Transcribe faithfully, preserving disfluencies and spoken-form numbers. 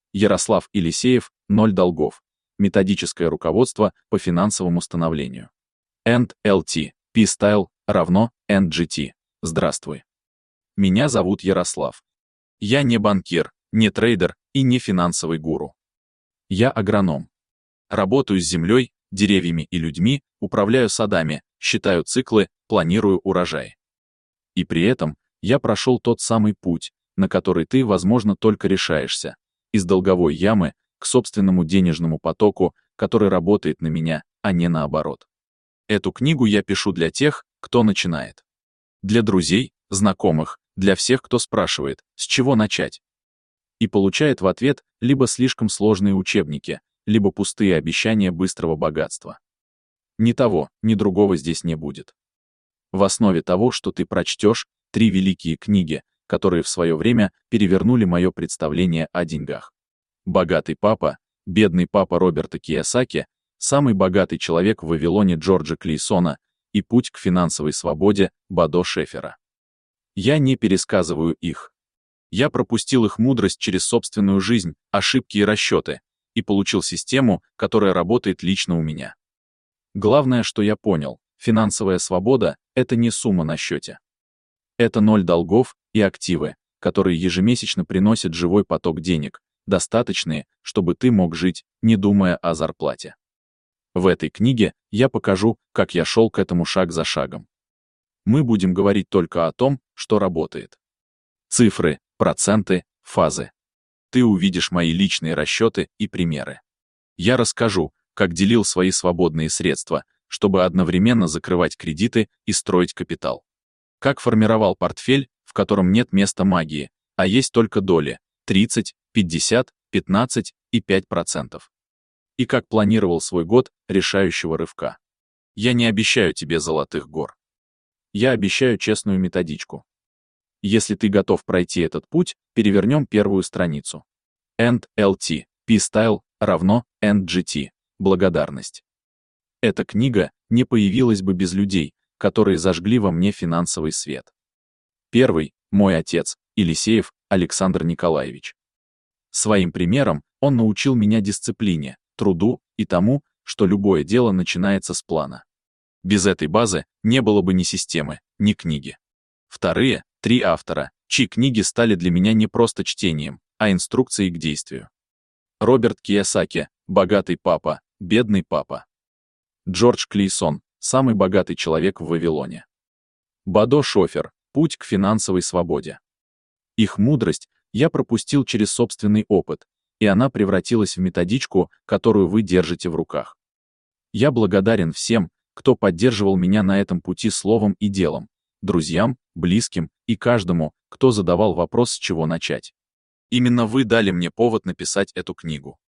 Ярослав Елисеев, «Ноль долгов. Методическое руководство по финансовому становлению». энд эл ти, P-Style, равно эн джи ти. Здравствуй. Меня зовут Ярослав. Я не банкир, не трейдер и не финансовый гуру. Я агроном. Работаю с землей, деревьями и людьми, управляю садами, считаю циклы, планирую урожай. И при этом я прошел тот самый путь, на который ты, возможно, только решаешься, из долговой ямы к собственному денежному потоку, который работает на меня, а не наоборот. Эту книгу я пишу для тех, кто начинает. Для друзей, знакомых, для всех, кто спрашивает, с чего начать. И получает в ответ либо слишком сложные учебники, либо пустые обещания быстрого богатства. Ни того, ни другого здесь не будет. В основе того, что ты прочтешь, три великие книги, которые в свое время перевернули мое представление о деньгах. «Богатый папа», «Бедный папа» Роберта Кийосаки, «Самый богатый человек в Вавилоне» Джорджа Клейсона и «Путь к финансовой свободе» Бодо Шефера. Я не пересказываю их. Я пропустил их мудрость через собственную жизнь, ошибки и расчеты, и получил систему, которая работает лично у меня. Главное, что я понял, финансовая свобода — это не сумма на счете. Это ноль долгов и активы, которые ежемесячно приносят живой поток денег, достаточные, чтобы ты мог жить, не думая о зарплате. В этой книге я покажу, как я шел к этому шаг за шагом. Мы будем говорить только о том, что работает. Цифры, проценты, фазы. Ты увидишь мои личные расчеты и примеры. Я расскажу, как делил свои свободные средства, чтобы одновременно закрывать кредиты и строить капитал. Как формировал портфель, в котором нет места магии, а есть только доли тридцать, пятьдесят, пятнадцать и пять процентов. И как планировал свой год решающего рывка. Я не обещаю тебе золотых гор. Я обещаю честную методичку. Если ты готов пройти этот путь, перевернем первую страницу. энд эл ти, P-Style, равно эн джи ти. Благодарность. Эта книга не появилась бы без людей, которые зажгли во мне финансовый свет. Первый — мой отец, Елисеев Александр Николаевич. Своим примером он научил меня дисциплине, труду и тому, что любое дело начинается с плана. Без этой базы не было бы ни системы, ни книги. Вторые — три автора, чьи книги стали для меня не просто чтением, а инструкцией к действию. Роберт Кийосаки, «Богатый папа», «Бедный папа». Джордж Клейсон, «Самый богатый человек в Вавилоне». Бодо Шефер, «Путь к финансовой свободе». Их мудрость я пропустил через собственный опыт, и она превратилась в методичку, которую вы держите в руках. Я благодарен всем, кто поддерживал меня на этом пути словом и делом, друзьям, близким и каждому, кто задавал вопрос, с чего начать. Именно вы дали мне повод написать эту книгу.